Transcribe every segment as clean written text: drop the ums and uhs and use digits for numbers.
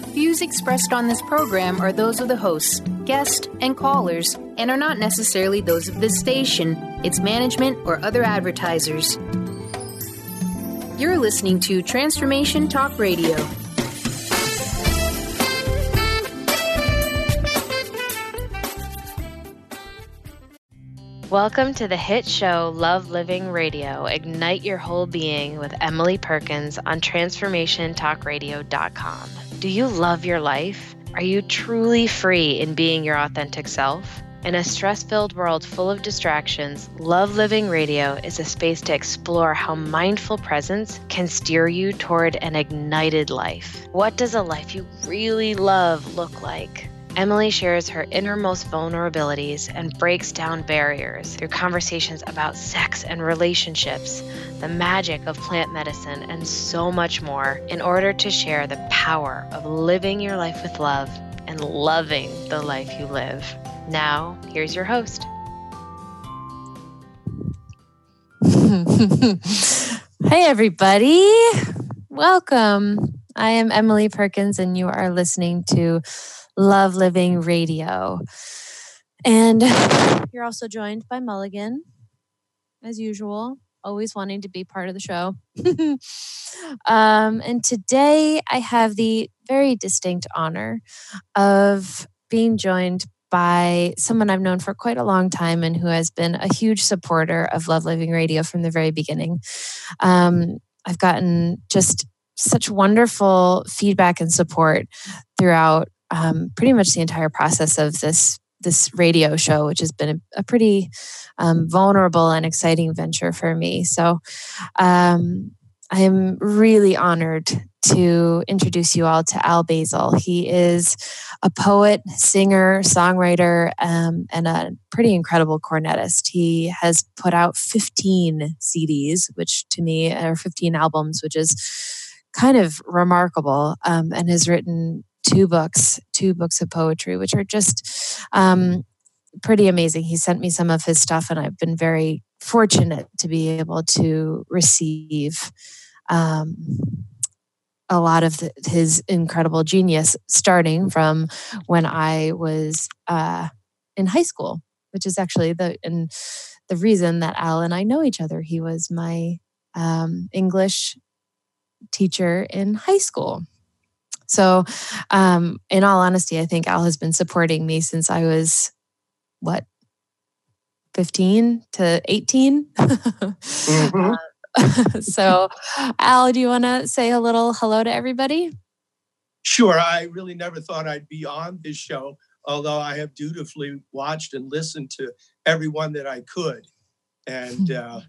Views expressed on this program are those of the hosts, guests, and callers, and are not necessarily those of this station, its management, or other advertisers. You're listening to Transformation Talk Radio. Welcome to the hit show Love Living Radio, Ignite Your Whole Being with Emily Perkins on TransformationTalkRadio.com. Do you love your life? Are you truly free in being your authentic self? In a stress-filled world full of distractions, Love Living Radio is a space to explore how mindful presence can steer you toward an ignited life. What does a life you really love look like? Emily shares her innermost vulnerabilities and breaks down barriers through conversations about sex and relationships, the magic of plant medicine, and so much more in order to share the power of living your life with love and loving the life you live. Now, here's your host. Hey, everybody. Welcome. I am Emily Perkins, and you are listening to Love Living Radio. And you're also joined by Mulligan, as usual, always wanting to be part of the show. And today I have the very distinct honor of being joined by someone I've known for quite a long time and who has been a huge supporter of Love Living Radio from the very beginning. I've gotten just such wonderful feedback and support throughout pretty much the entire process of this radio show, which has been a pretty vulnerable and exciting venture for me. So I am really honored to introduce you all to Al Basil. He is a poet, singer, songwriter, and a pretty incredible cornetist. He has put out 15 CDs, which to me are 15 albums, which is kind of remarkable, and has written two books of poetry, which are just pretty amazing. He sent me some of his stuff, and I've been very fortunate to be able to receive a lot of his incredible genius, starting from when I was in high school, which is actually the reason that Al and I know each other. He was my English teacher in high school. So, in all honesty, I think Al has been supporting me since I was, 15 to 18? Mm-hmm. So, Al, do you want to say a little hello to everybody? Sure. I really never thought I'd be on this show, although I have dutifully watched and listened to everyone that I could. And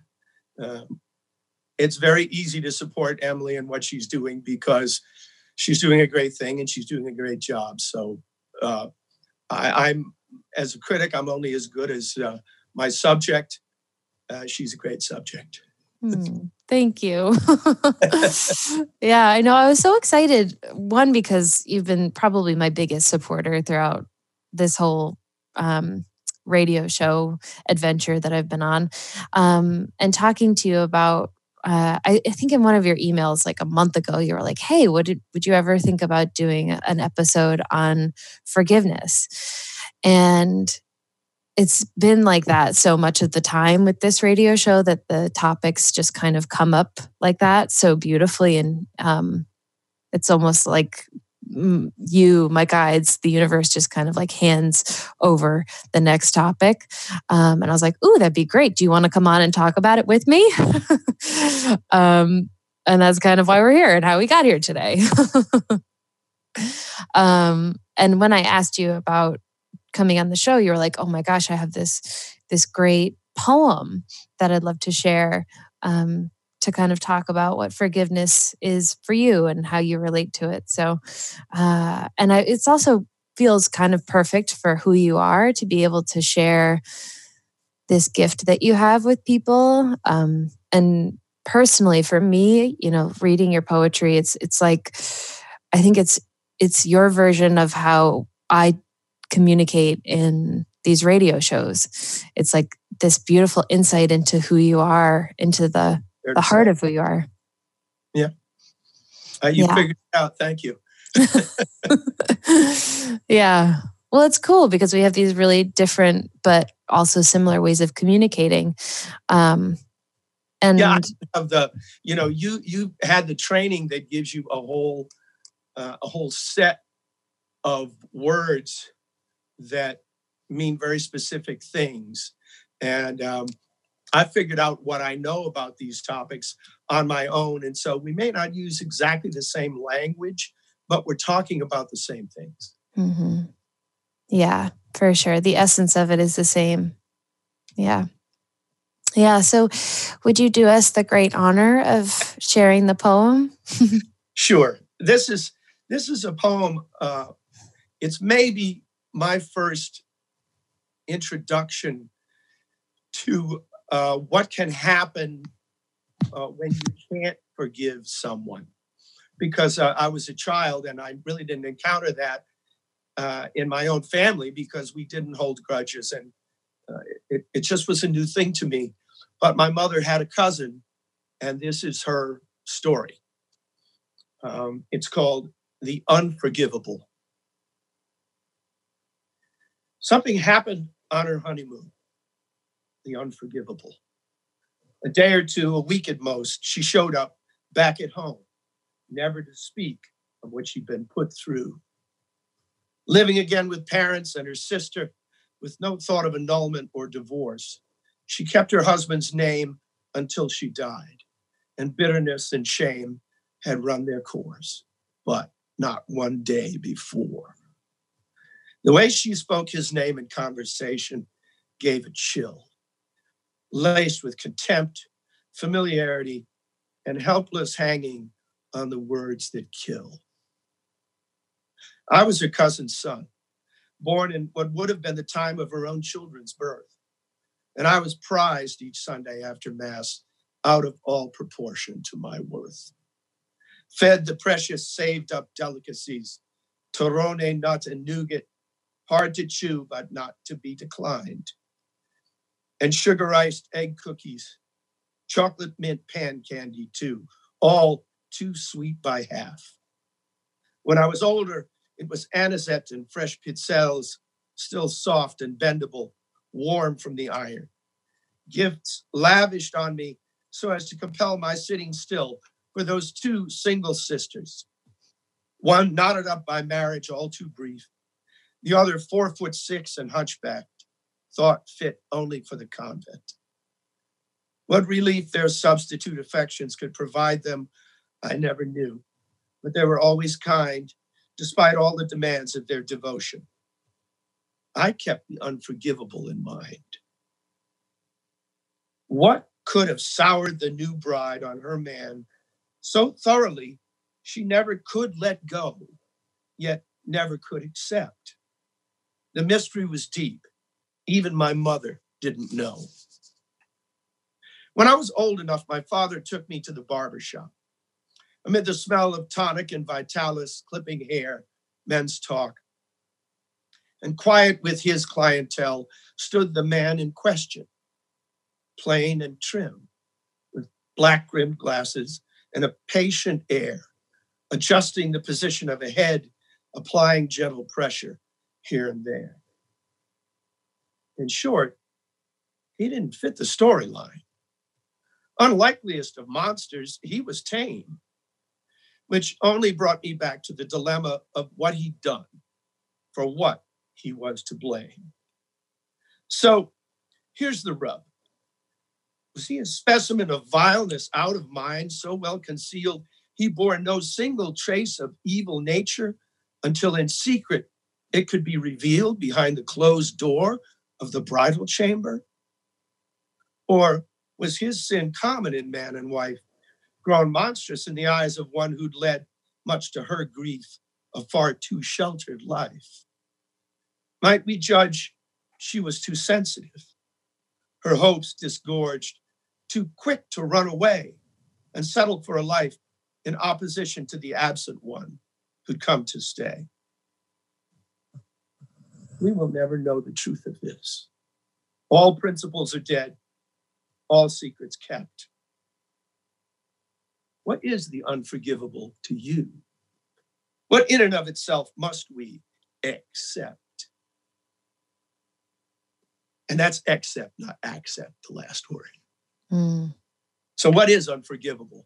it's very easy to support Emily and what she's doing because she's doing a great thing and she's doing a great job. So I'm, as a critic, I'm only as good as my subject. She's a great subject. Thank you. Yeah, I know. I was so excited. One, because you've been probably my biggest supporter throughout this whole radio show adventure that I've been on. And talking to you about I think in one of your emails like a month ago, you were like, hey, would you ever think about doing an episode on forgiveness? And it's been like that so much of the time with this radio show that the topics just kind of come up like that so beautifully. And it's almost like you, my guides, the universe just kind of like hands over the next topic. And I was like, ooh, that'd be great. Do you want to come on and talk about it with me? And that's kind of why we're here and how we got here today. And when I asked you about coming on the show, you were like, oh my gosh, I have this great poem that I'd love to share, to kind of talk about what forgiveness is for you and how you relate to it. So, it's also feels kind of perfect for who you are to be able to share this gift that you have with people. And personally, for me, reading your poetry, it's like, I think it's your version of how I communicate in these radio shows. It's like this beautiful insight into who you are, into the heart of who you are. Yeah. You figured it out. Thank you. Yeah. Well, it's cool because we have these really different but also similar ways of communicating. And yeah, I have you had the training that gives you a whole set of words that mean very specific things. And I figured out what I know about these topics on my own. And so we may not use exactly the same language, but we're talking about the same things. Mm-hmm. Yeah, for sure. The essence of it is the same. Yeah. Yeah. So would you do us the great honor of sharing the poem? Sure. This is a poem. It's maybe my first introduction to what can happen when you can't forgive someone. Because I was a child and I really didn't encounter that in my own family because we didn't hold grudges, and it just was a new thing to me. But my mother had a cousin, and this is her story. It's called The Unforgivable. Something happened on her honeymoon, the unforgivable. A day or two, a week at most, she showed up back at home, never to speak of what she'd been put through. Living again with parents and her sister with no thought of annulment or divorce. She kept her husband's name until she died, and bitterness and shame had run their course, but not one day before. The way she spoke his name in conversation gave a chill, laced with contempt, familiarity, and helpless hanging on the words that kill. I was her cousin's son, born in what would have been the time of her own children's birth, and I was prized each Sunday after Mass out of all proportion to my worth. Fed the precious saved-up delicacies, torrone, nut, and nougat, hard to chew but not to be declined, and sugar-iced egg cookies, chocolate mint pan candy too, all too sweet by half. When I was older, it was anisette and fresh pizzelles, still soft and bendable, warm from the iron. Gifts lavished on me so as to compel my sitting still for those two single sisters. One knotted up by marriage, all too brief. The other 4'6" and hunchbacked, thought fit only for the convent. What relief their substitute affections could provide them, I never knew, but they were always kind, despite all the demands of their devotion. I kept the unforgivable in mind. What could have soured the new bride on her man so thoroughly she never could let go, yet never could accept? The mystery was deep. Even my mother didn't know. When I was old enough, my father took me to the barber shop. Amid the smell of tonic and Vitalis, clipping hair, men's talk, and quiet with his clientele stood the man in question, plain and trim, with black-rimmed glasses and a patient air, adjusting the position of a head, applying gentle pressure here and there. In short, he didn't fit the storyline. Unlikeliest of monsters, he was tame, which only brought me back to the dilemma of what he'd done, for what he was to blame. So here's the rub. Was he a specimen of vileness out of mind, so well concealed he bore no single trace of evil nature until in secret it could be revealed behind the closed door of the bridal chamber? Or was his sin common in man and wife, grown monstrous in the eyes of one who'd led, much to her grief, a far too sheltered life? Might we judge she was too sensitive, her hopes disgorged, too quick to run away and settle for a life in opposition to the absent one who'd come to stay? We will never know the truth of this. All principles are dead, all secrets kept. What is the unforgivable to you? What in and of itself must we accept? And that's accept, not accept, the last word. Mm. So what is unforgivable?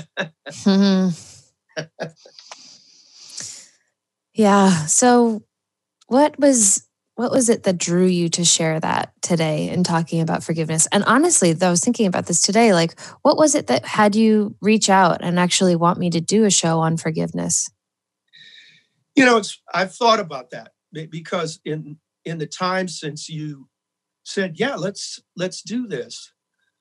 Yeah. So what was it that drew you to share that today in talking about forgiveness? And honestly, though, I was thinking about this today, like, what was it that had you reach out and actually want me to do a show on forgiveness? I've thought about that because in the time since you said, yeah, let's do this,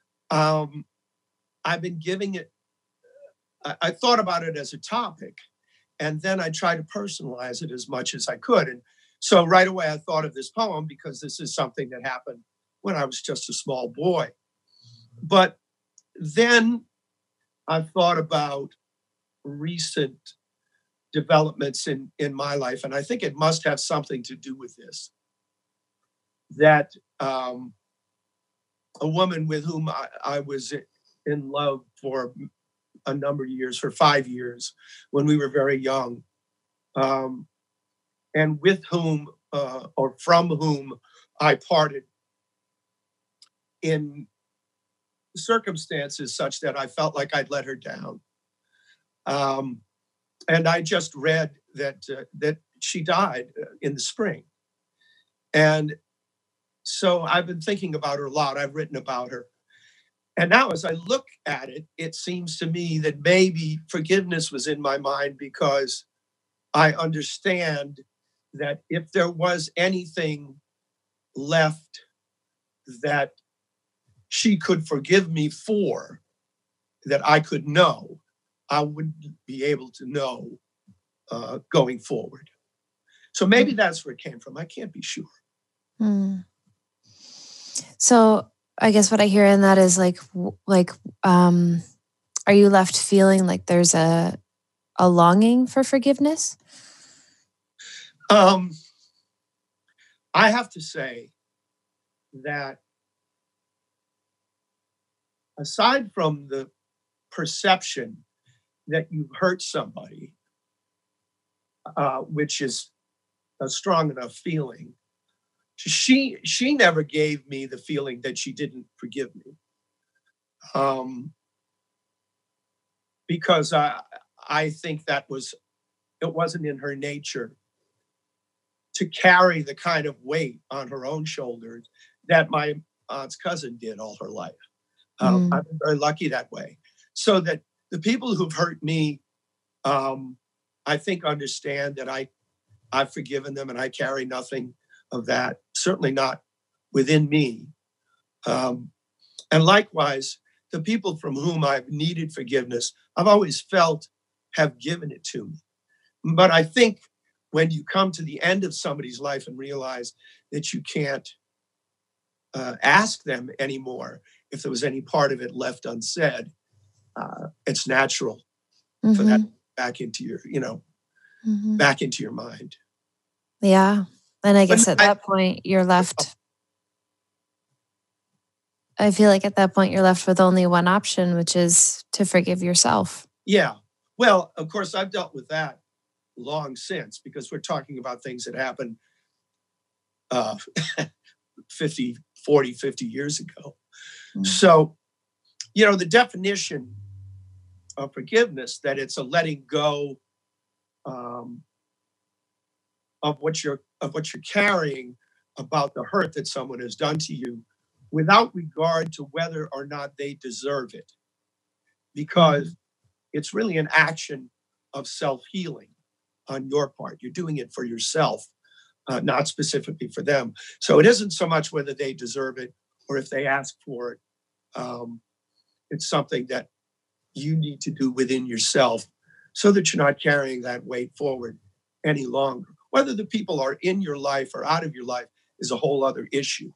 I've been giving it, I thought about it as a topic, and then I tried to personalize it as much as I could. And so right away I thought of this poem because this is something that happened when I was just a small boy. But then I thought about recent developments in my life, and I think it must have something to do with this. That a woman with whom I was in love for a number of years, for 5 years, when we were very young, and with whom or from whom I parted in circumstances such that I felt like I'd let her down. And I just read that she died in the spring. And so I've been thinking about her a lot. I've written about her. And now as I look at it, it seems to me that maybe forgiveness was in my mind because I understand that if there was anything left that she could forgive me for, that I could know, I wouldn't be able to know going forward. So maybe that's where it came from. I can't be sure. Mm. So I guess what I hear in that is are you left feeling like there's a longing for forgiveness? I have to say that aside from the perception that you've hurt somebody, which is a strong enough feeling, she never gave me the feeling that she didn't forgive me, because I think it wasn't in her nature to carry the kind of weight on her own shoulders that my aunt's cousin did all her life. I've been very lucky that way. So that the people who've hurt me, I think understand that I've forgiven them and I carry nothing of that, certainly not within me. And likewise, the people from whom I've needed forgiveness, I've always felt have given it to me. But I think when you come to the end of somebody's life and realize that you can't ask them anymore if there was any part of it left unsaid, it's natural for that back into your, back into your mind. Yeah. And I guess at that point you're left, I feel like at that point you're left with only one option, which is to forgive yourself. Yeah. Well, of course, I've dealt with that long since, because we're talking about things that happened 50 years ago. So, the definition of forgiveness, that it's a letting go of what you're carrying about the hurt that someone has done to you, without regard to whether or not they deserve it, because it's really an action of self-healing on your part. You're doing it for yourself, not specifically for them. So it isn't so much whether they deserve it or if they ask for it. It's something that you need to do within yourself so that you're not carrying that weight forward any longer. Whether the people are in your life or out of your life is a whole other issue.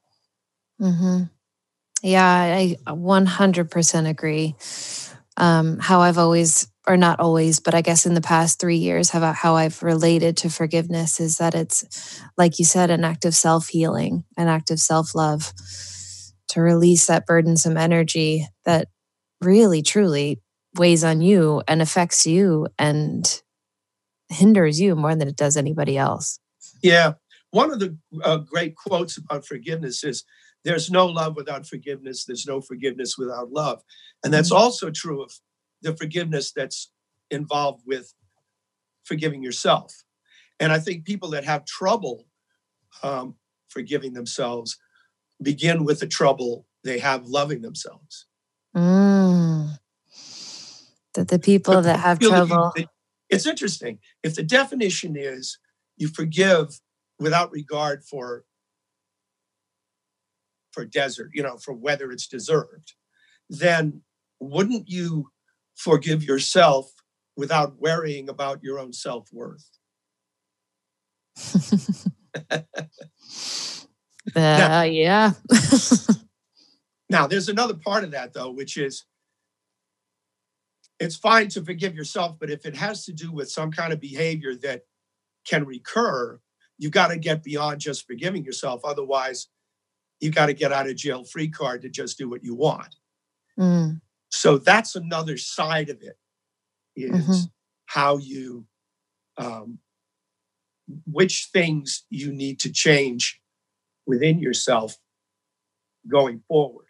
Yeah, I 100% agree. How I've always, or not always, but I guess in the past 3 years, how I've related to forgiveness is that it's, like you said, an act of self-healing, an act of self-love, to release that burdensome energy that really, truly weighs on you and affects you and hinders you more than it does anybody else. Yeah. One of the great quotes about forgiveness is, there's no love without forgiveness. There's no forgiveness without love. And that's also true of the forgiveness that's involved with forgiving yourself. And I think people that have trouble forgiving themselves begin with the trouble they have loving themselves. That the people that have trouble. It's interesting. If the definition is you forgive without regard for desert, for whether it's deserved, then wouldn't you forgive yourself without worrying about your own self-worth? Yeah. Now, there's another part of that, though, which is it's fine to forgive yourself, but if it has to do with some kind of behavior that can recur, you've got to get beyond just forgiving yourself. Otherwise, you've got to get out of jail free card to just do what you want. So that's another side of it, is how you, which things you need to change within yourself going forward.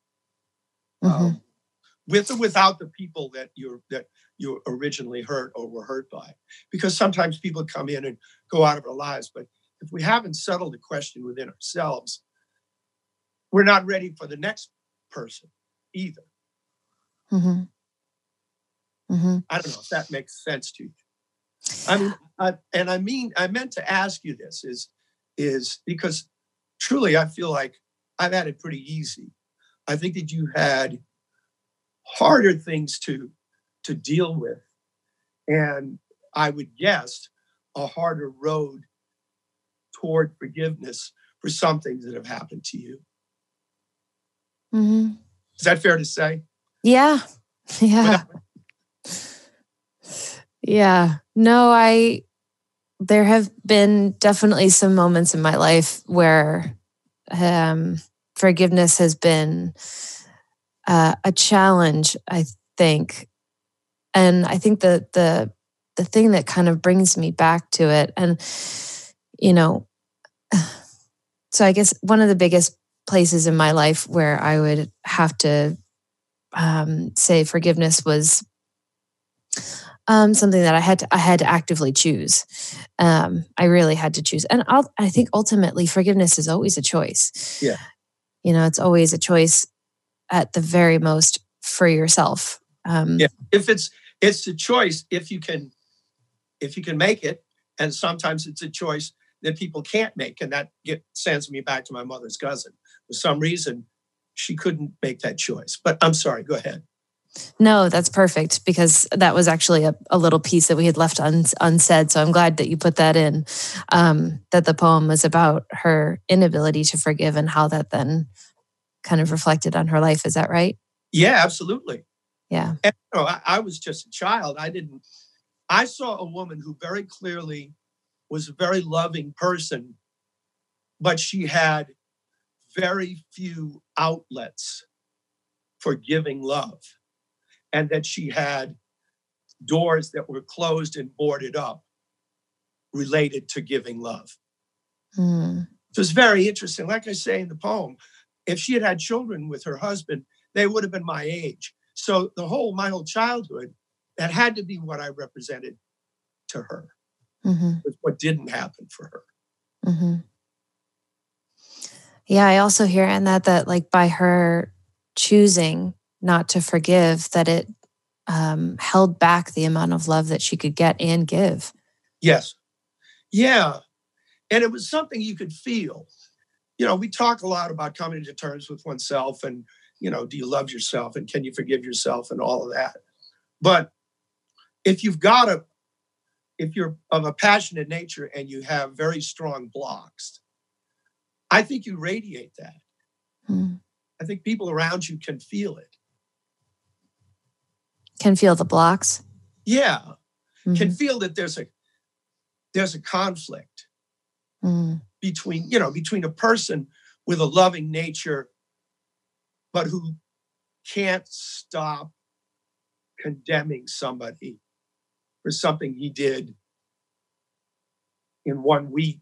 With or without the people that you originally hurt or were hurt by. Because sometimes people come in and go out of our lives, but if we haven't settled the question within ourselves, we're not ready for the next person either. I don't know if that makes sense to you. I meant to ask you this is because truly I feel like I've had it pretty easy. I think that you had harder things to deal with, and I would guess a harder road toward forgiveness for some things that have happened to you. Is that fair to say? Yeah. No, there have been definitely some moments in my life where forgiveness has been a challenge, I think. And I think the thing that kind of brings me back to it, and, so I guess one of the biggest places in my life where I would have to say forgiveness was something that I had to actively choose. I really had to choose. And I think ultimately forgiveness is always a choice. Yeah. It's always a choice at the very most for yourself. If it's a choice, if you can make it, and sometimes it's a choice that people can't make, and that sends me back to my mother's cousin. For some reason, she couldn't make that choice. But I'm sorry, go ahead. No, that's perfect, because that was actually a little piece that we had left unsaid. So I'm glad that you put that in, that the poem was about her inability to forgive and how that then kind of reflected on her life. Is that right? Yeah, absolutely. Yeah. And, I was just a child. I saw a woman who very clearly was a very loving person, but she had very few outlets for giving love, and that she had doors that were closed and boarded up related to giving love. So it's very interesting. Like I say in the poem, if she had had children with her husband, they would have been my age. So my whole childhood, that had to be what I represented to her. Was what didn't happen for her. Yeah, I also hear in that like by her choosing not to forgive, that it held back the amount of love that she could get and give. Yes. Yeah. And it was something you could feel. We talk a lot about coming to terms with oneself and, do you love yourself and can you forgive yourself and all of that. But if you're of a passionate nature and you have very strong blocks, I think you radiate that. I think people around you can feel it. Can feel the blocks? Yeah. Can feel that there's a conflict between a person with a loving nature, but who can't stop condemning somebody for something he did in 1 week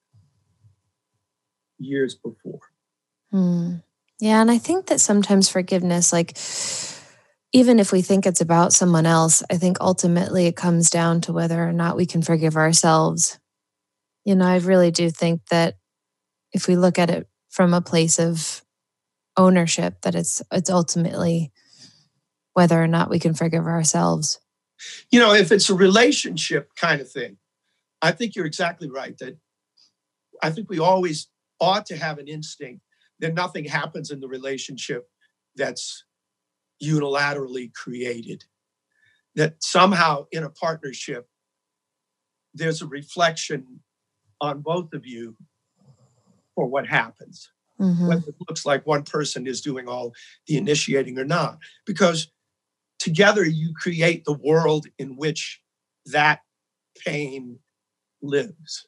years before. Yeah, and I think that sometimes forgiveness, like, even if we think it's about someone else, I think ultimately it comes down to whether or not we can forgive ourselves. I really do think that if we look at it from a place of ownership, that it's ultimately whether or not we can forgive ourselves. If it's a relationship kind of thing, I think you're exactly right. That I think we always ought to have an instinct that nothing happens in the relationship that's unilaterally created. That somehow in a partnership, there's a reflection on both of you for what happens. Whether it looks like one person is doing all the initiating or not. Because together you create the world in which that pain lives.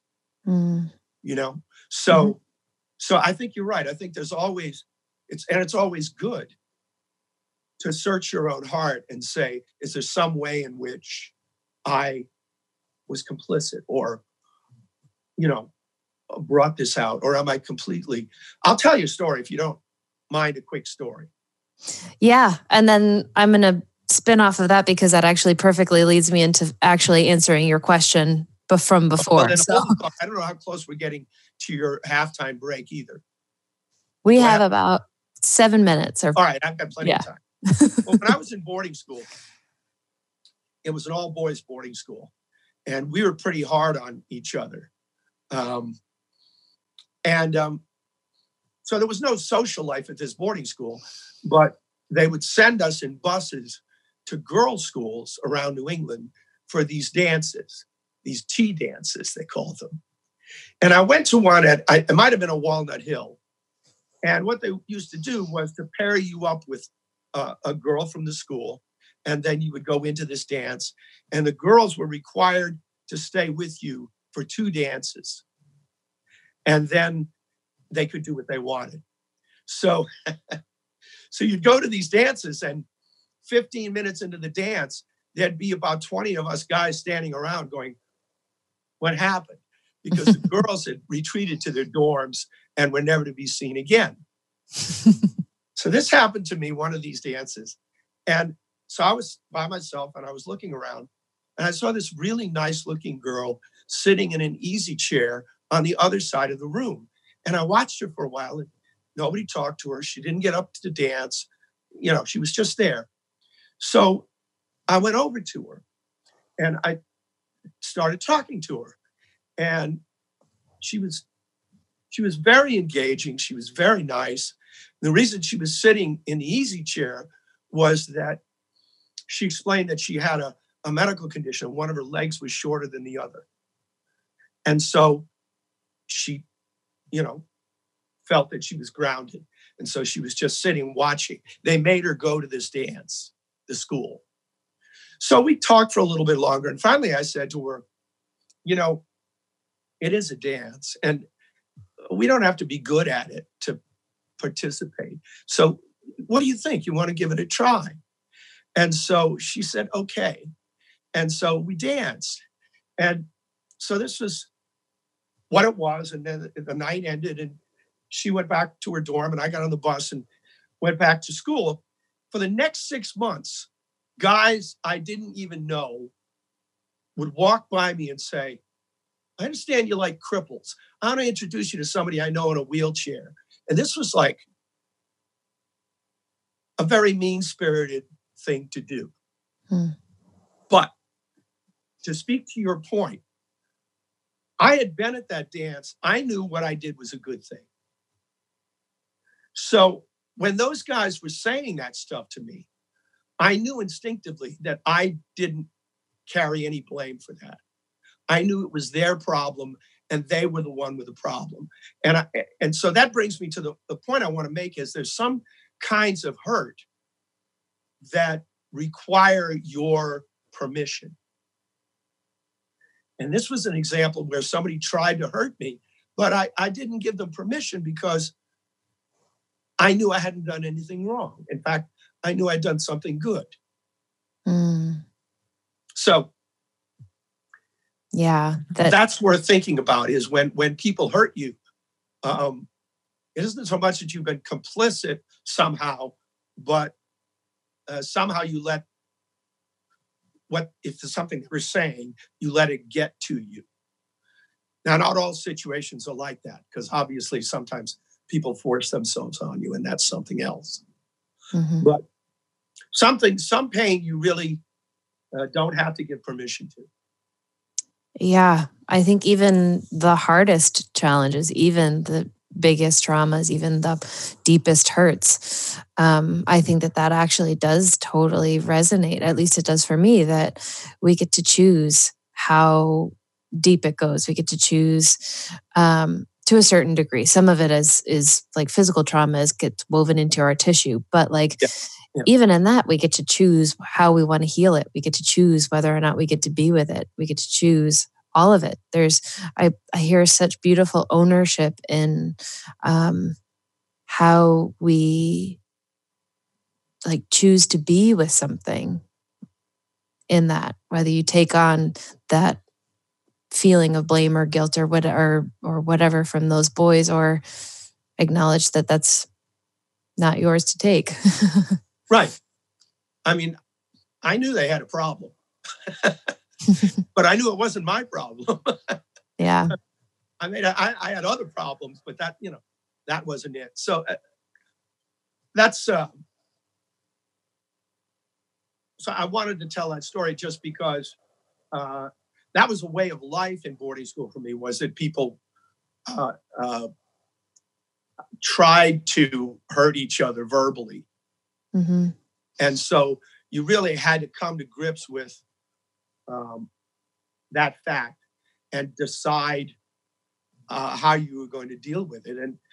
So I think you're right. I think there's always, it's always good to search your own heart and say, is there some way in which I was complicit or, brought this out, or am I completely, I'll tell you a story if you don't mind, a quick story. Yeah. And then I'm going to spin off of that because that actually perfectly leads me into actually answering your question from before. I don't know how close we're getting to your halftime break either. We have about 7 minutes. All right, I've got plenty of time. Well, when I was in boarding school, it was an all-boys boarding school, and we were pretty hard on each other. So there was no social life at this boarding school, but they would send us in buses to girls' schools around New England for these dances, these tea dances, they called them. And I went to one it might have been a Walnut Hill. And what they used to do was to pair you up with a girl from the school, and then you would go into this dance. And the girls were required to stay with you for 2 dances. And then they could do what they wanted. So you'd go to these dances, and 15 minutes into the dance, there'd be about 20 of us guys standing around going, what happened? Because the girls had retreated to their dorms and were never to be seen again. So this happened to me one of these dances. And so I was by myself and I was looking around, and I saw this really nice looking girl sitting in an easy chair on the other side of the room. And I watched her for a while, and nobody talked to her. She didn't get up to dance. She was just there. So I went over to her and I started talking to her. And she was very engaging. She was very nice. The reason she was sitting in the easy chair was that she explained that she had a medical condition. One of her legs was shorter than the other. And so she, felt that she was grounded. And so she was just sitting watching. They made her go to this dance, the school. So we talked for a little bit longer. And finally I said to her, it is a dance, and we don't have to be good at it to participate. So what do you think? You want to give it a try? And so she said, okay. And so we danced. And so this was what it was. And then the night ended, and she went back to her dorm, and I got on the bus and went back to school. For the next 6 months, guys I didn't even know would walk by me and say, I understand you like cripples. I want to introduce you to somebody I know in a wheelchair. And this was like a very mean-spirited thing to do. But to speak to your point, I had been at that dance. I knew what I did was a good thing. So when those guys were saying that stuff to me, I knew instinctively that I didn't carry any blame for that. I knew it was their problem, and they were the one with the problem. And so that brings me to the point I want to make is there's some kinds of hurt that require your permission. And this was an example where somebody tried to hurt me, but I didn't give them permission because I knew I hadn't done anything wrong. In fact, I knew I'd done something good. So Yeah. That's worth thinking about, is when people hurt you, it isn't so much that you've been complicit somehow, but somehow you let if there's something they're saying, you let it get to you. Now, not all situations are like that, because obviously sometimes people force themselves on you, and that's something else. Mm-hmm. But some pain you really don't have to give permission to. Yeah. I think even the hardest challenges, even the biggest traumas, even the deepest hurts, I think that actually does totally resonate. At least it does for me, that we get to choose how deep it goes. We get to choose to a certain degree. Some of it is like physical trauma gets woven into our tissue, but like even in that, we get to choose how we want to heal it. We get to choose whether or not we get to be with it. We get to choose all of it. I hear such beautiful ownership in how we like choose to be with something in that, whether you take on that feeling of blame or guilt or whatever from those boys, or acknowledge that that's not yours to take. Right. I mean, I knew they had a problem, but I knew it wasn't my problem. Yeah. I mean, I had other problems, but that wasn't it. So that's, so I wanted to tell that story just because that was a way of life in boarding school for me, was that people tried to hurt each other verbally. Mm-hmm. And so you really had to come to grips with that fact and decide how you were going to deal with it. And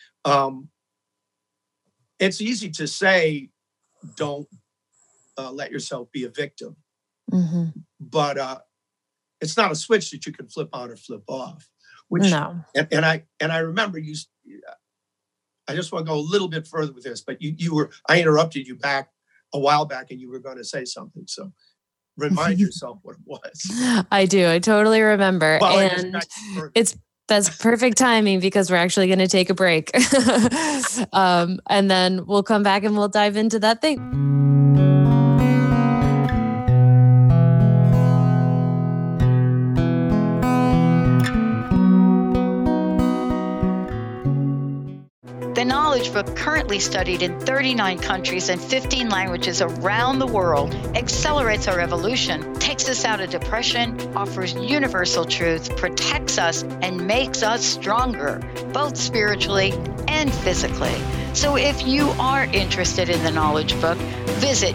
it's easy to say, don't let yourself be a victim. Mm-hmm. But it's not a switch that you can flip on or flip off. No. And I remember you. I just want to go a little bit further with this, but I interrupted you back a while back, and you were going to say something. So remind yourself what it was. I do. I totally remember. Well, and that's perfect timing, because we're actually going to take a break. And then we'll come back and we'll dive into that thing. The Knowledge Book, currently studied in 39 countries and 15 languages around the world, accelerates our evolution, takes us out of depression, offers universal truth, protects us, and makes us stronger, both spiritually and physically. So if you are interested in the Knowledge Book, visit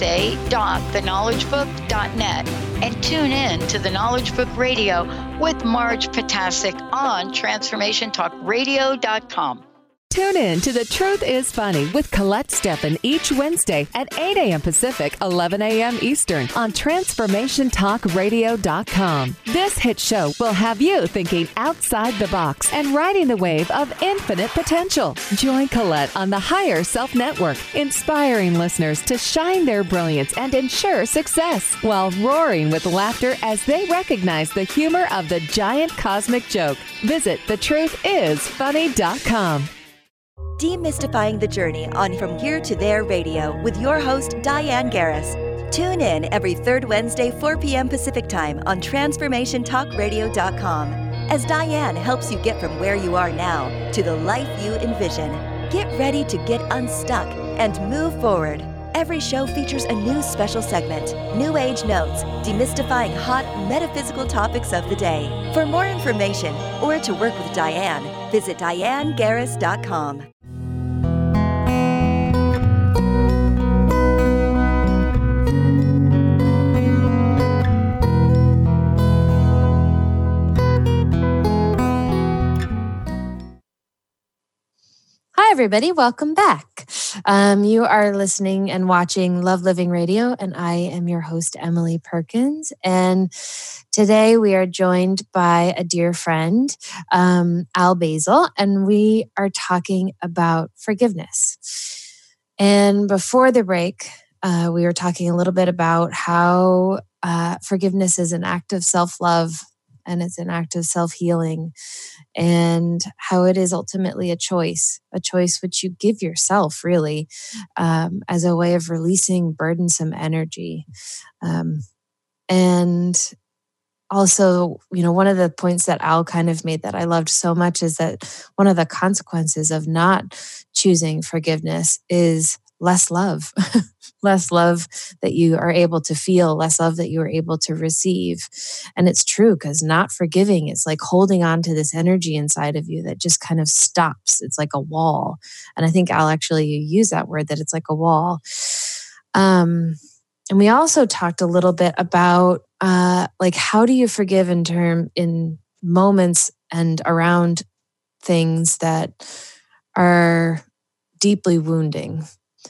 usa.theknowledgebook.net and tune in to the Knowledge Book Radio with Marge Potasic on TransformationTalkRadio.com. Tune in to The Truth is Funny with Colette Steffen each Wednesday at 8 a.m. Pacific, 11 a.m. Eastern on TransformationTalkRadio.com. This hit show will have you thinking outside the box and riding the wave of infinite potential. Join Colette on the Higher Self Network, inspiring listeners to shine their brilliance and ensure success while roaring with laughter as they recognize the humor of the giant cosmic joke. Visit thetruthисfunny.com. Demystifying the journey on From Here to There Radio with your host, Diane Garris. Tune in every third Wednesday, 4 p.m. Pacific Time on TransformationTalkRadio.com as Diane helps you get from where you are now to the life you envision. Get ready to get unstuck and move forward. Every show features a new special segment, New Age Notes, demystifying hot metaphysical topics of the day. For more information or to work with Diane, visit DianeGarris.com. Hi, everybody. Welcome back. You are listening and watching Love Living Radio, and I am your host, Emily Perkins. And today we are joined by a dear friend, Al Basil, and we are talking about forgiveness. And before the break, we were talking a little bit about how forgiveness is an act of self-love and it's an act of self-healing, and how it is ultimately a choice which you give yourself, really, as a way of releasing burdensome energy. And also, one of the points that Al kind of made that I loved so much is that one of the consequences of not choosing forgiveness is less love, less love that you are able to feel, less love that you are able to receive. And it's true, because not forgiving is like holding on to this energy inside of you that just kind of stops. It's like a wall. And I think, Al, actually, you use that word, that it's like a wall. And we also talked a little bit about like, how do you forgive in moments and around things that are deeply wounding.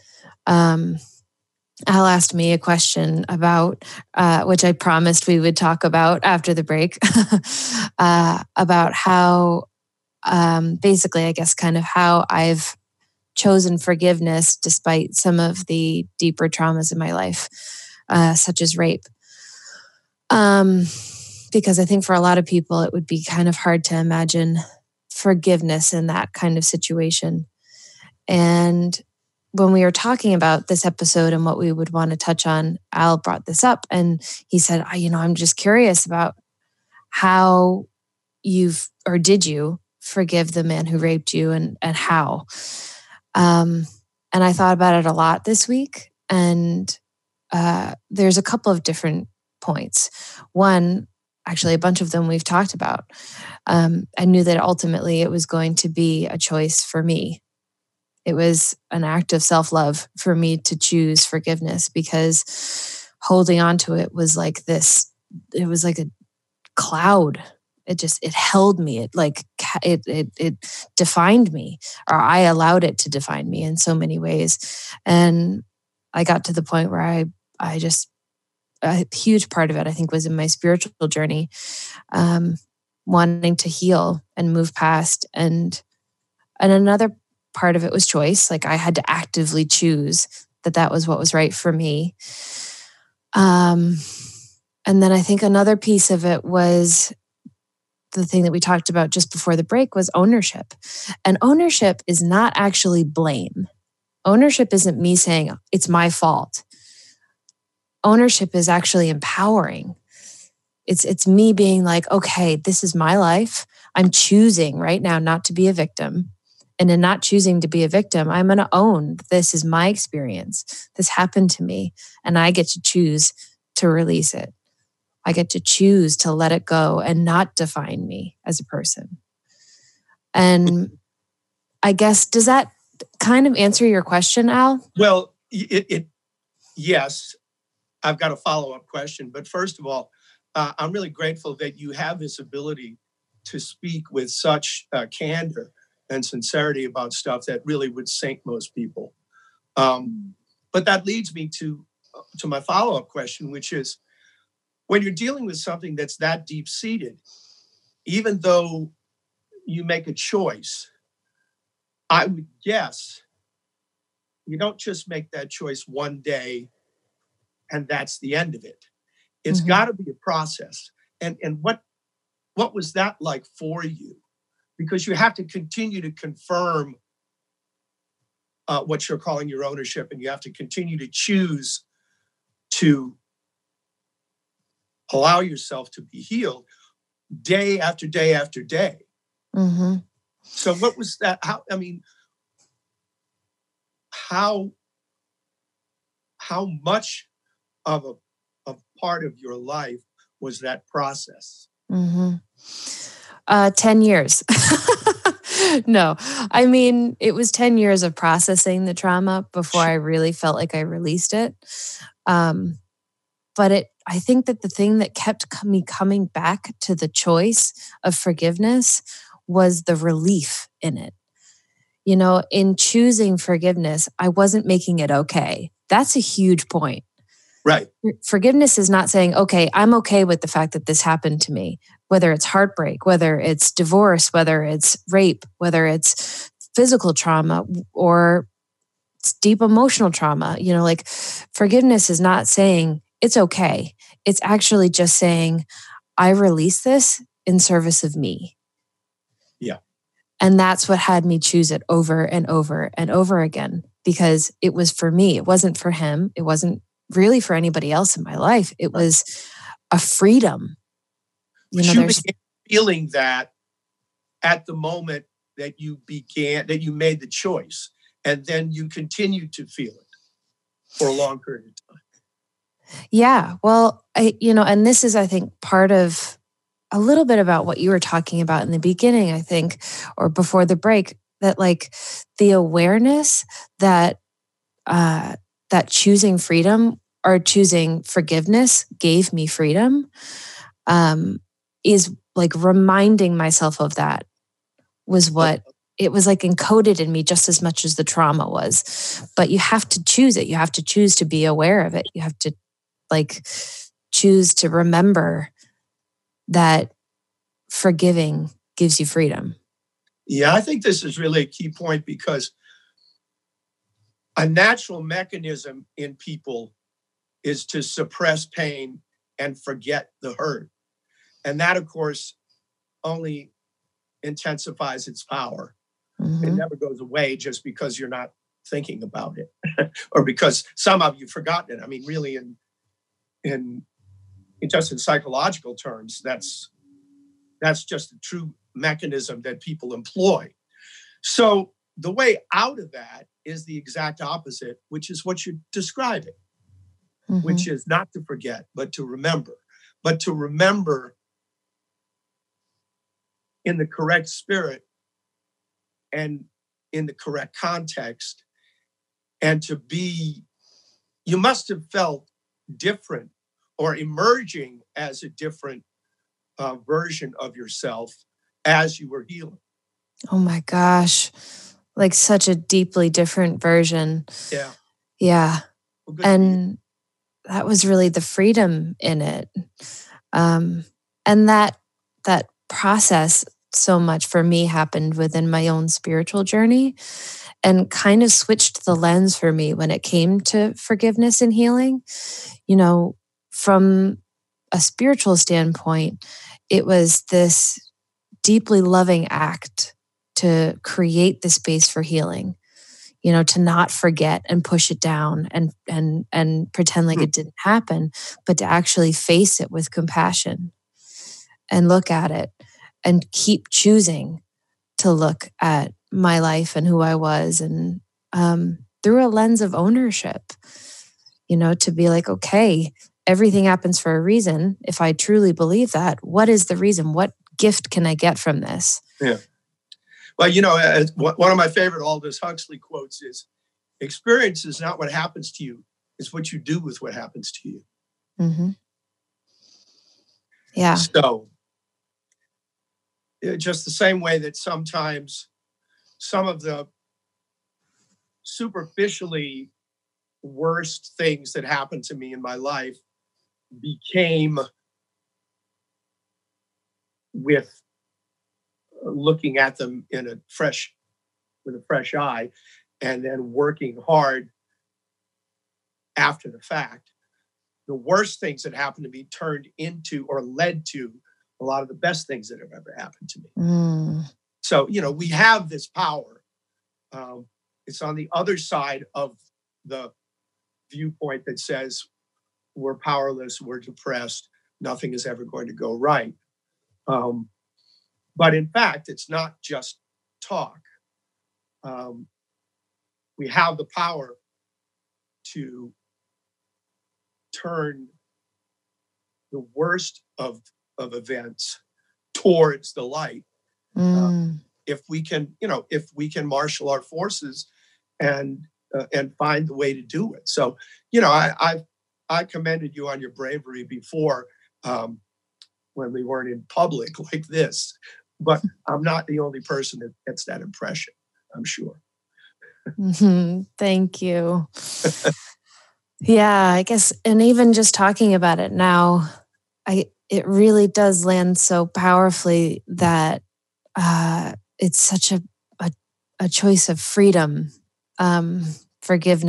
Al asked me a question about, which I promised we would talk about after the break, about how, basically, I guess, kind of how I've chosen forgiveness despite some of the deeper traumas in my life, such as rape. Because I think for a lot of people, it would be kind of hard to imagine forgiveness in that kind of situation. And when we were talking about this episode and what we would want to touch on, Al brought this up, and he said, I'm just curious about how did you forgive the man who raped you, and how? And I thought about it a lot this week, and there's a couple of different points. One, actually, a bunch of them we've talked about. I knew that ultimately it was going to be a choice for me. It was an act of self-love for me to choose forgiveness, because holding on to it was like this. It was like a cloud. It held me. It defined me, or I allowed it to define me in so many ways. And I got to the point where I just, a huge part of it, I think, was in my spiritual journey, wanting to heal and move past. And another part of it was choice. Like, I had to actively choose that was what was right for me. And then I think another piece of it was the thing that we talked about just before the break, was ownership. And ownership is not actually blame. Ownership isn't me saying it's my fault. Ownership is actually empowering. It's me being like, okay, this is my life. I'm choosing right now not to be a victim. And in not choosing to be a victim, I'm going to own this is my experience. This happened to me, and I get to choose to release it. I get to choose to let it go and not define me as a person. And I guess, does that kind of answer your question, Al? Well, yes. I've got a follow-up question. But first of all, I'm really grateful that you have this ability to speak with such candor and sincerity about stuff that really would sink most people. But that leads me to my follow-up question, which is, when you're dealing with something that's that deep-seated, even though you make a choice, I would guess you don't just make that choice one day and that's the end of it. It's got to be a process. And what was that like for you? Because you have to continue to confirm what you're calling your ownership, and you have to continue to choose to allow yourself to be healed day after day after day. Mm-hmm. So what was that? How much of a part of your life was that process? 10 years. No, it was 10 years of processing the trauma before I really felt like I released it. But I think that the thing that kept me coming back to the choice of forgiveness was the relief in it. In choosing forgiveness, I wasn't making it okay. That's a huge point. Right. Forgiveness is not saying, okay, I'm okay with the fact that this happened to me, whether it's heartbreak, whether it's divorce, whether it's rape, whether it's physical trauma or it's deep emotional trauma. Forgiveness is not saying it's okay. It's actually just saying, I release this in service of me. Yeah. And that's what had me choose it over and over and over again, because it was for me. It wasn't for him. It wasn't really for anybody else in my life. It was a freedom. You began feeling that at the moment that you made the choice, and then you continued to feel it for a long period of time. Yeah. Well, and this is, I think, part of a little bit about what you were talking about in the beginning, I think, or before the break, that like the awareness that that choosing freedom or choosing forgiveness gave me freedom, is like reminding myself of that was what it was like encoded in me just as much as the trauma was. But you have to choose it. You have to choose to be aware of it. You have to like choose to remember that forgiving gives you freedom. Yeah, I think this is really a key point, because a natural mechanism in people is to suppress pain and forget the hurt. And that, of course, only intensifies its power. Mm-hmm. It never goes away just because you're not thinking about it or because somehow you've forgotten it. I mean, really, in just in psychological terms, that's just a true mechanism that people employ. So the way out of that is the exact opposite, which is what you're describing, mm-hmm. which is not to forget, but to remember in the correct spirit and in the correct context, and you must have felt different or emerging as a different version of yourself as you were healing. Oh my gosh. Like such a deeply different version. Yeah. Yeah. Well, and that was really the freedom in it. And that process so much for me happened within my own spiritual journey and kind of switched the lens for me when it came to forgiveness and healing. From a spiritual standpoint, it was this deeply loving act to create the space for healing, to not forget and push it down and pretend like it didn't happen, but to actually face it with compassion and look at it and keep choosing to look at my life and who I was, and through a lens of ownership, to be like, okay, everything happens for a reason. If I truly believe that, what is the reason? What gift can I get from this? Yeah. Well, one of my favorite Aldous Huxley quotes is, experience is not what happens to you, it's what you do with what happens to you. Mm-hmm. Yeah. So, just the same way that sometimes some of the superficially worst things that happened to me in my life became with looking at them with a fresh eye, and then working hard after the fact. The worst things that happened to me turned into or led to a lot of the best things that have ever happened to me. Mm. So, we have this power. It's on the other side of the viewpoint that says we're powerless, we're depressed, nothing is ever going to go right. But in fact, it's not just talk. We have the power to turn the worst of events towards the light. If we can marshal our forces and find the way to do it. So, I commended you on your bravery before, when we weren't in public like this, but I'm not the only person that gets that impression, I'm sure. Mm-hmm. Thank you. Yeah, I guess, and even just talking about it now, it really does land so powerfully that it's such a choice of freedom,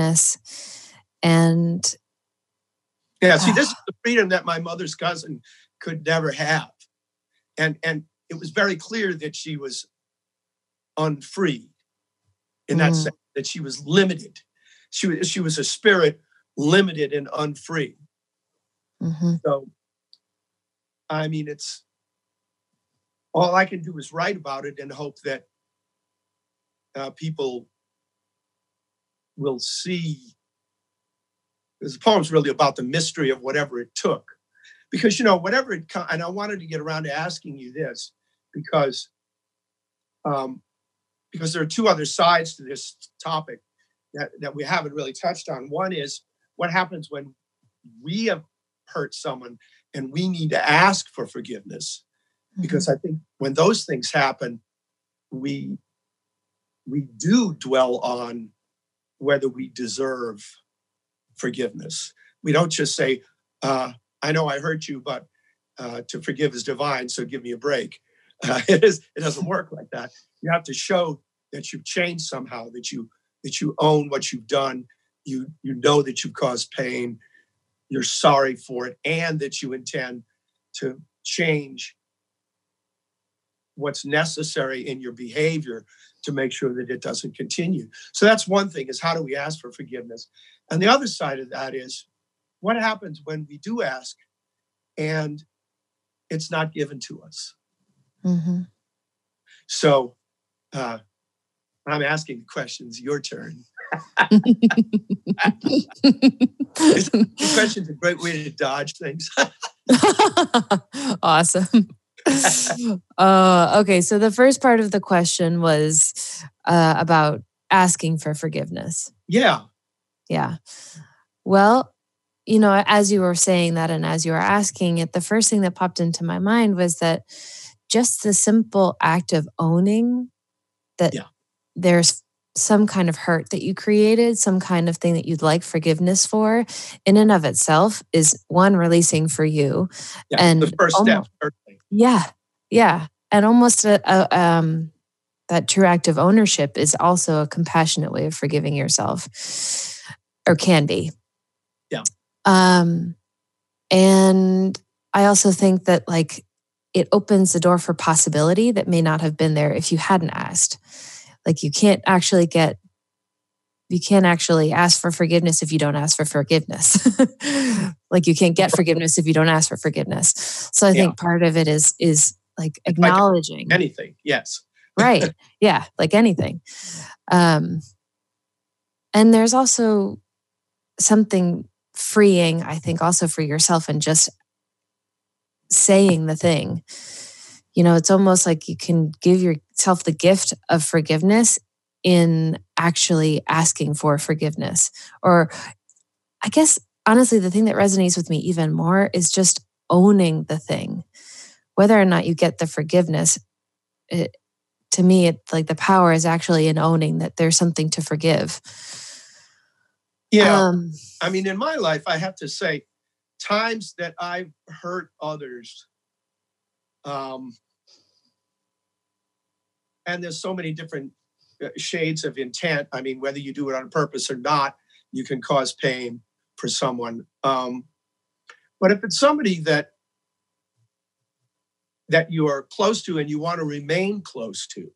forgiveness, and yeah. See, this is the freedom that my mother's cousin could never have. And it was very clear that she was unfree in that sense, that she was limited. She was a spirit limited and unfree. Mm-hmm. So, I mean, it's all I can do is write about it and hope that people will see. Because the poem's really about the mystery of whatever it took. Because, whatever it comes, and I wanted to get around to asking you this, because there are two other sides to this topic that we haven't really touched on. One is what happens when we have hurt someone and we need to ask for forgiveness. Because I think when those things happen, we do dwell on whether we deserve forgiveness. We don't just say, I know I hurt you, but to forgive is divine, so give me a break. It doesn't work like that. You have to show that you've changed somehow, that you own what you've done, you know that you've caused pain, you're sorry for it, and that you intend to change what's necessary in your behavior to make sure that it doesn't continue. So that's one thing, is how do we ask for forgiveness? And the other side of that is what happens when we do ask and it's not given to us. Mm-hmm. So I'm asking the questions, your turn. The question's a great way to dodge things. Awesome. Okay, so the first part of the question was about asking for forgiveness. Yeah. Yeah. Well, as you were saying that and as you were asking it, the first thing that popped into my mind was that just the simple act of owning that there's some kind of hurt that you created, some kind of thing that you'd like forgiveness for, in and of itself is one, releasing for you. Yeah, and the first step. Yeah. And almost that true act of ownership is also a compassionate way of forgiving yourself, or can be. Yeah. And I also think that it opens the door for possibility that may not have been there if you hadn't asked. You can't actually ask for forgiveness if you don't ask for forgiveness. You can't get forgiveness if you don't ask for forgiveness. So I think part of it is acknowledging anything. Yes. Right. Yeah. Like anything. And there's also something freeing, I think, also for yourself in just saying the thing. It's almost like you can give yourself the gift of forgiveness in actually asking for forgiveness. Or I guess, honestly, the thing that resonates with me even more is just owning the thing. Whether or not you get the forgiveness, to me, it's the power is actually in owning that there's something to forgive. Yeah. I mean, in my life, I have to say, times that I've hurt others, and there's so many different shades of intent. I mean, whether you do it on purpose or not, you can cause pain for someone. But if it's somebody that you are close to and you want to remain close to,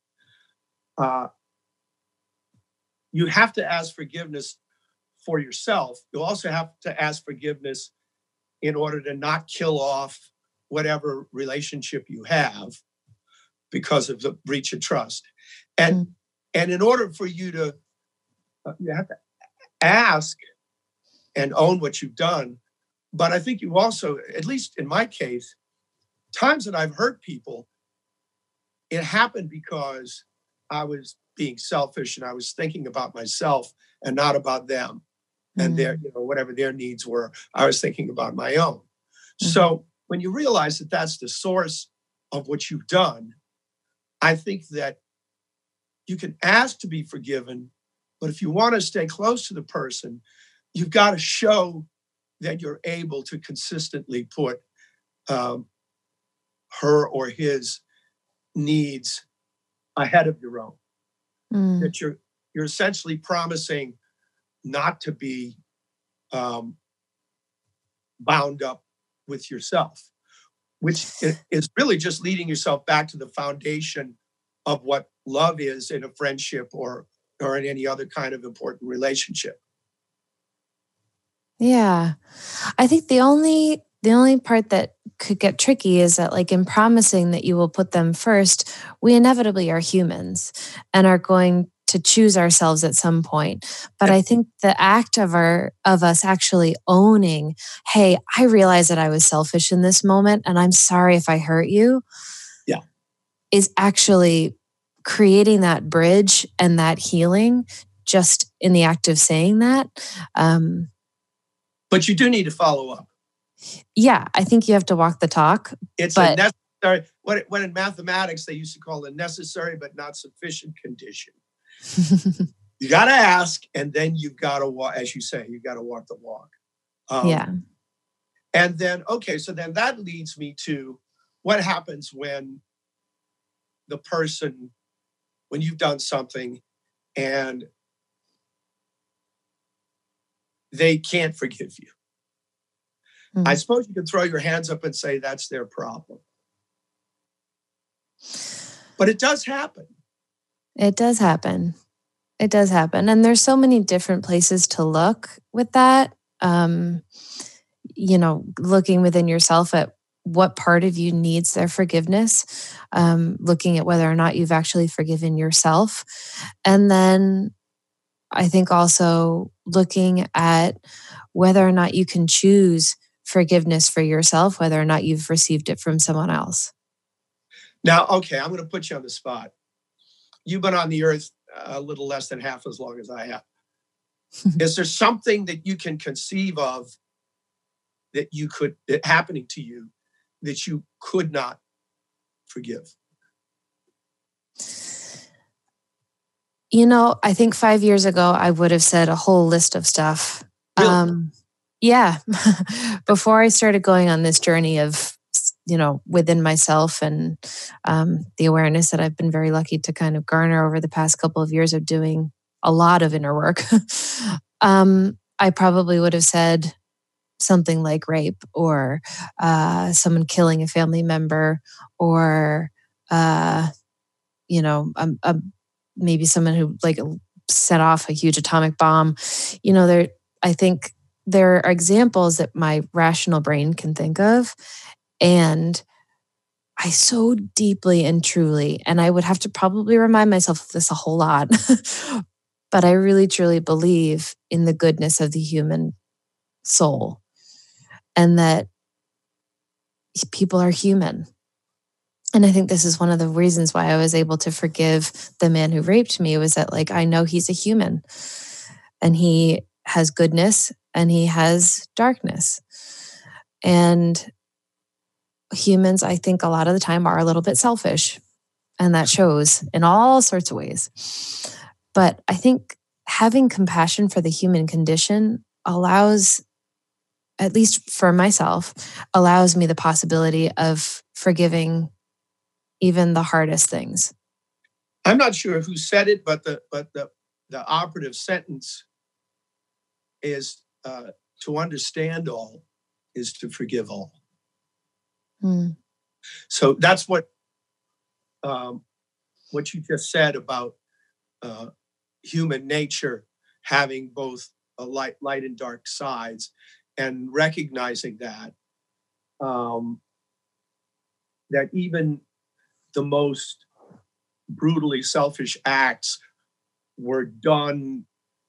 you have to ask forgiveness for yourself. You also have to ask forgiveness in order to not kill off whatever relationship you have because of the breach of trust. And in order for you to, you have to ask and own what you've done. But I think you also, at least in my case, times that I've hurt people, it happened because I was being selfish and I was thinking about myself and not about them and their, whatever their needs were. I was thinking about my own. So when you realize that that's the source of what you've done, I think that you can ask to be forgiven, but if you want to stay close to the person, you've got to show that you're able to consistently put her or his needs ahead of your own. That you're essentially promising not to be bound up with yourself. which is really just leading yourself back to the foundation of what love is in a friendship or in any other kind of important relationship. Yeah. I think the only part that could get tricky is that, like, in promising that you will put them first, we inevitably are humans and are going to choose ourselves at some point. But I think the act of us actually owning, hey, I realize that I was selfish in this moment and I'm sorry if I hurt you. Yeah. Is actually creating that bridge and that healing just in the act of saying that. But you do need to follow up. Yeah, I think you have to walk the talk. It's a necessary, what in mathematics they used to call a necessary but not sufficient condition. You got to ask, and then you've got to walk, as you say, you got to walk the walk. Yeah. And then, okay, so then that leads me to what happens when the person, when you've done something and they can't forgive you. I suppose you can throw your hands up and say that's their problem. But it does happen. It does happen. It does happen. And there's so many different places to look with that. Looking within yourself at what part of you needs their forgiveness, looking at whether or not you've actually forgiven yourself. And then I think also looking at whether or not you can choose forgiveness for yourself, whether or not you've received it from someone else. Now, okay, I'm going to put you on the spot. You've been on the earth a little less than half as long as I have. Is there something that you can conceive of that happening to you that you could not forgive? I think 5 years ago, I would have said a whole list of stuff. Really? Yeah. Before I started going on this journey of, within myself and the awareness that I've been very lucky to kind of garner over the past couple of years of doing a lot of inner work, I probably would have said something like rape or someone killing a family member or, maybe someone who set off a huge atomic bomb. I think there are examples that my rational brain can think of. And I so deeply and truly, and I would have to probably remind myself of this a whole lot, but I really truly believe in the goodness of the human soul and that people are human. And I think this is one of the reasons why I was able to forgive the man who raped me, was that I know he's a human and he has goodness and he has darkness. And humans, I think a lot of the time, are a little bit selfish, and that shows in all sorts of ways. But I think having compassion for the human condition allows, at least for myself, allows me the possibility of forgiving even the hardest things. I'm not sure who said it, but the operative sentence is to understand all is to forgive all. So that's what you just said about human nature having both a light and dark sides, and recognizing that that even the most brutally selfish acts were done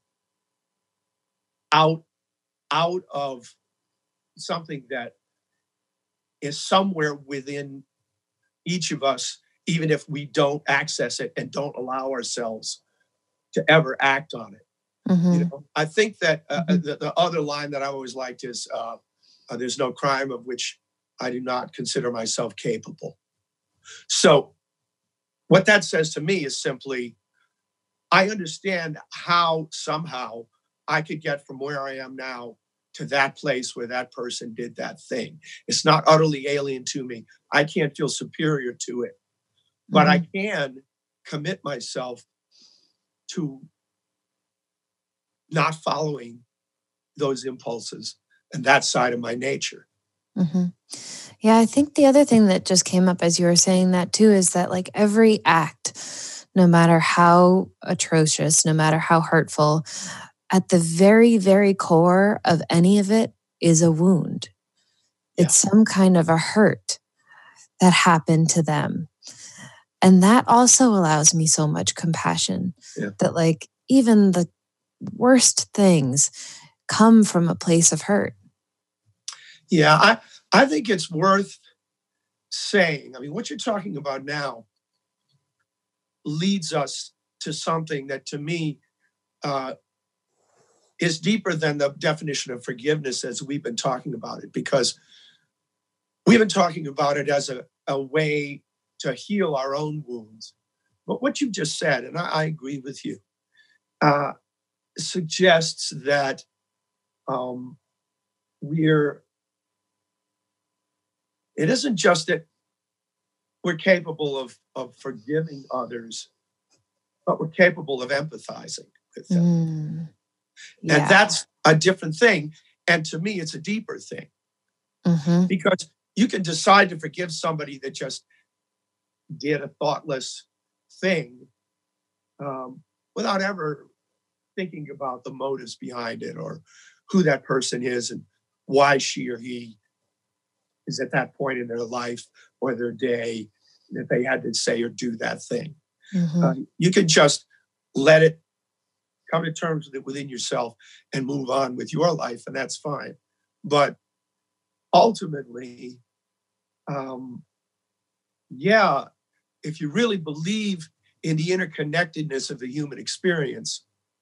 out of something that is somewhere within each of us, even if we don't access it and don't allow ourselves to ever act on it. I think that the other line that I always liked is, there's no crime of which I do not consider myself capable. So what that says to me is simply, I understand how somehow I could get from where I am now to that place where that person did that thing. It's not utterly alien to me. I can't feel superior to it, but I can commit myself to not following those impulses and that side of my nature. Mm-hmm. Yeah, I think the other thing that just came up as you were saying that too is that like every act, no matter how atrocious, no matter how hurtful, at the very, very core of any of it is a wound. Yeah. It's some kind of a hurt that happened to them. And that also allows me so much compassion that like even the worst things come from a place of hurt. Yeah, I think it's worth saying. I mean, what you're talking about now leads us to something that to me is deeper than the definition of forgiveness as we've been talking about it, because we've been talking about it as a way to heal our own wounds. But what you just said, and I agree with you, suggests that it isn't just that we're capable of forgiving others, but we're capable of empathizing with them. Yeah. And that's a different thing. And to me, it's a deeper thing. Mm-hmm. Because you can decide to forgive somebody that just did a thoughtless thing without ever thinking about the motives behind it or who that person is and why she or he is at that point in their life or their day that they had to say or do that thing. Mm-hmm. You can just let it come to terms with it within yourself and move on with your life, and that's fine. But ultimately, if you really believe in the interconnectedness of the human experience,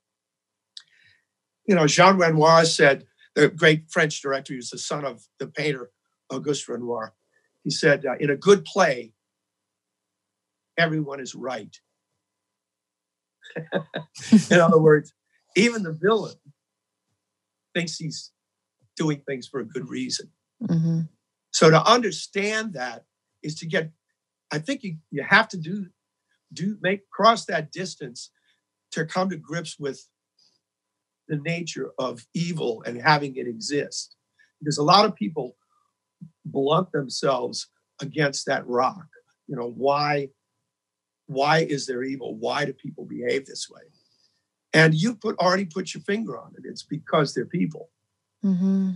Jean Renoir said, the great French director, he was the son of the painter Auguste Renoir. He said, in a good play, everyone is right. In other words, even the villain thinks he's doing things for a good reason. Mm-hmm. So to understand that is to get, I think you have to cross that distance to come to grips with the nature of evil and having it exist. Because a lot of people blunt themselves against that rock. Why is there evil? Why do people behave this way? And you already put your finger on it. It's because they're people. Mm-hmm.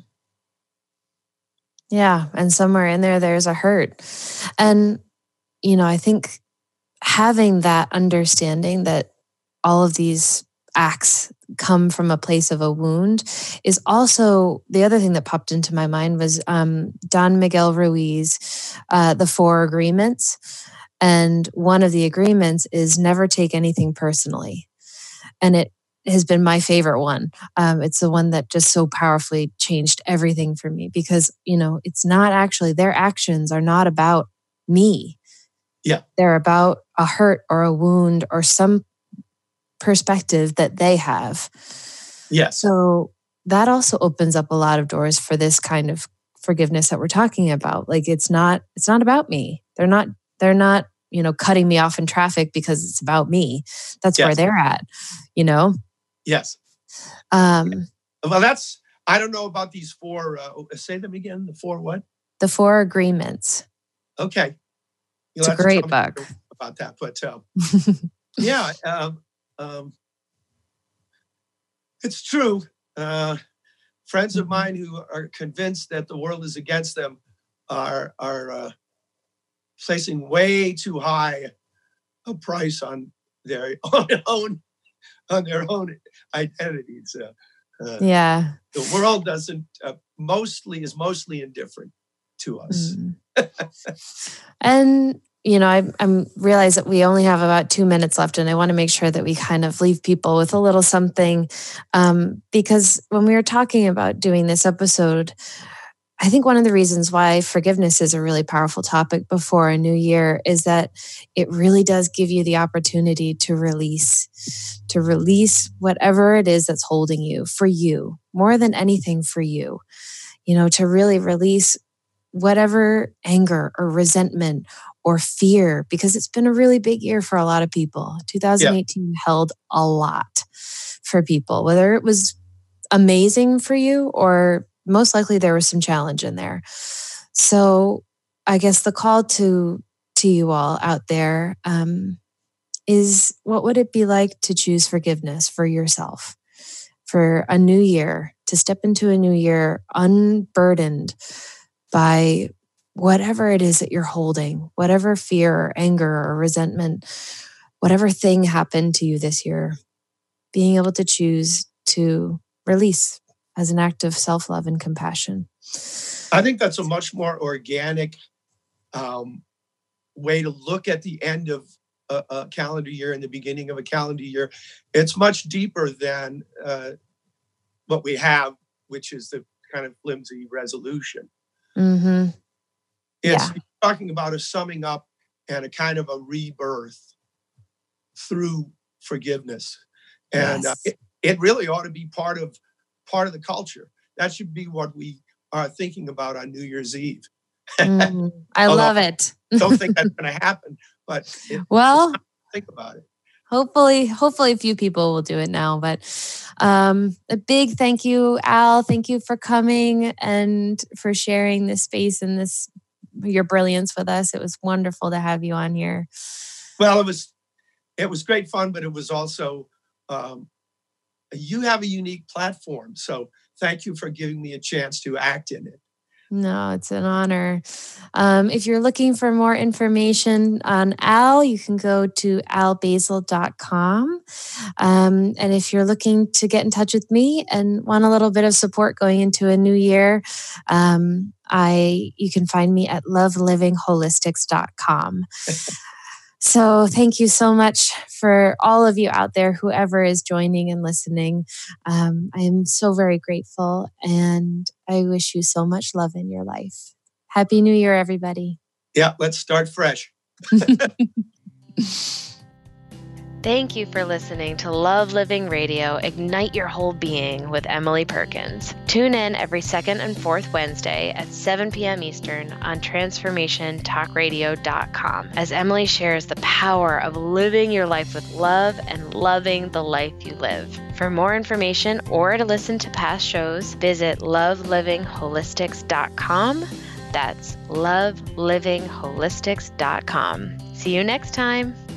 Yeah. And somewhere in there's a hurt. And, I think having that understanding that all of these acts come from a place of a wound is also the other thing that popped into my mind was Don Miguel Ruiz, The 4 Agreements. And one of the agreements is never take anything personally. And it has been my favorite one. It's the one that just so powerfully changed everything for me because, it's not actually, their actions are not about me. Yeah. They're about a hurt or a wound or some perspective that they have. Yes. So that also opens up a lot of doors for this kind of forgiveness that we're talking about. Like it's not about me. They're not, cutting me off in traffic because it's about me. That's where they're at, Yes. Well, I don't know about these 4, say them again. The 4 what? The 4 Agreements. Okay. It's a great book. About that, but it's true. Friends of mine who are convinced that the world is against them are placing way too high a price on their own identities. The world doesn't is mostly indifferent to us. And I realize that we only have about 2 minutes left, and I want to make sure that we kind of leave people with a little something, because when we were talking about doing this episode, I think one of the reasons why forgiveness is a really powerful topic before a new year is that it really does give you the opportunity to release whatever it is that's holding you, for you, more than anything for you, to really release whatever anger or resentment or fear, because it's been a really big year for a lot of people. 2018 held a lot for people, whether it was amazing for you or most likely there was some challenge in there. So I guess the call to you all out there is, what would it be like to choose forgiveness for yourself, for a new year, to step into a new year unburdened by whatever it is that you're holding, whatever fear or anger or resentment, whatever thing happened to you this year, being able to choose to release as an act of self-love and compassion. I think that's a much more organic way to look at the end of a calendar year and the beginning of a calendar year. It's much deeper than what we have, which is the kind of flimsy resolution. Mm-hmm. It's talking about a summing up and a kind of a rebirth through forgiveness. And it really ought to be part of the culture. That should be what we are thinking about on New Year's Eve. I love it. Don't think that's going to happen, but think about it. Hopefully a few people will do it now. But a big thank you, Al. Thank you for coming and for sharing this space and your brilliance with us. It was wonderful to have you on here. Well, it was great fun, but it was also you have a unique platform. So thank you for giving me a chance to act in it. No, it's an honor. If you're looking for more information on Al, you can go to albasil.com. And if you're looking to get in touch with me and want a little bit of support going into a new year, you can find me at lovelivingholistics.com. So thank you so much for all of you out there, whoever is joining and listening. I am so very grateful, and I wish you so much love in your life. Happy New Year, everybody. Yeah, let's start fresh. Thank you for listening to Love Living Radio, Ignite Your Whole Being with Emily Perkins. Tune in every second and fourth Wednesday at 7 p.m. Eastern on TransformationTalkRadio.com as Emily shares the power of living your life with love and loving the life you live. For more information or to listen to past shows, visit lovelivingholistics.com. That's lovelivingholistics.com. See you next time.